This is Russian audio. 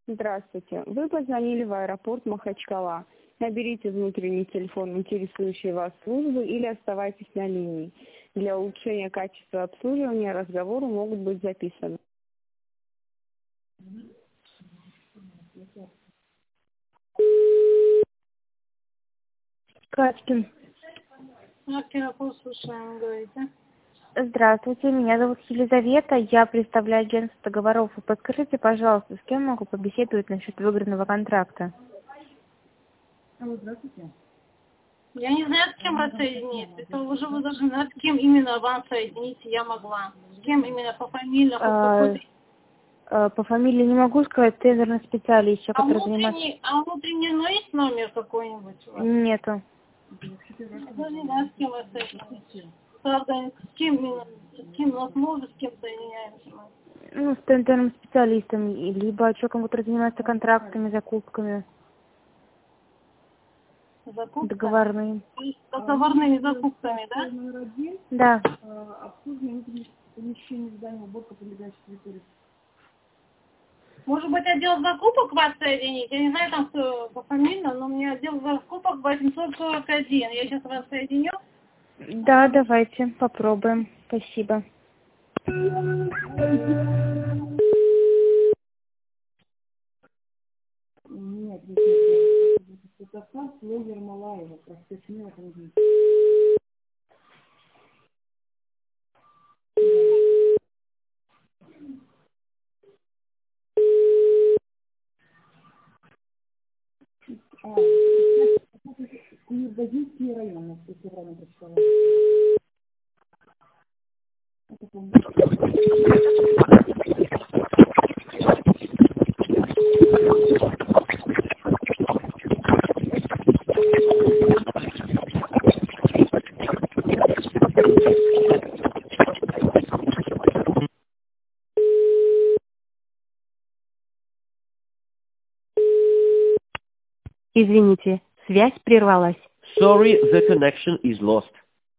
Здравствуйте. Вы позвонили в аэропорт Махачкала. Наберите внутренний телефон интересующей вас службы или оставайтесь на линии. Для улучшения качества обслуживания разговоры могут быть записаны. Катькин. Аэропорт, слушаем, говорите. Здравствуйте, меня зовут Елизавета, я представляю агентство договоров. Подскажите, пожалуйста, с кем могу побеседовать насчет выигранного контракта? Здравствуйте. Я не знаю, с кем вас соединить. Это уже вы должны знать, с кем именно вам соединить я могла. С кем именно по фамилии, По фамилии не могу сказать, тендерный специалист, который занимается... внутренний, но есть номер какой-нибудь у вас? Нету. Даже не знаю, с кем вас соединить. Правда, с кем именно, с кем нас может, с кем соединяемся мы. Ну, с тендерным специалистом, либо человеком, который занимается контрактами, закупками. Закупками? Договорные. Договорными закупками, да? Номер один. Да. Обслуживание внутренних помещений, здания, уборка прилегающих территорий. Может быть, отдел закупок вас соединить? Я не знаю, там кто по фамилии, но у меня отдел закупок 841. Я сейчас вас соединю. Да, давайте попробуем. Спасибо. Нет, это Логер Малаева, профессионал автомобиль. Кумиргазинский район, если правильно прочитала. Это помню. Извините, связь прервалась. Sorry, the connection is lost.